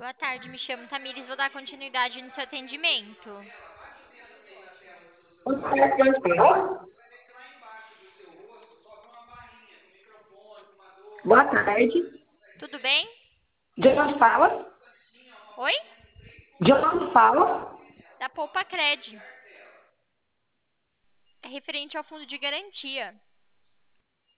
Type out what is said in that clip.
Boa tarde, me chamo Tamires, vou dar continuidade no seu atendimento. Boa tarde. Tudo bem? De onde fala? Oi? De onde fala? Da Poupa Cred. É referente ao fundo de garantia.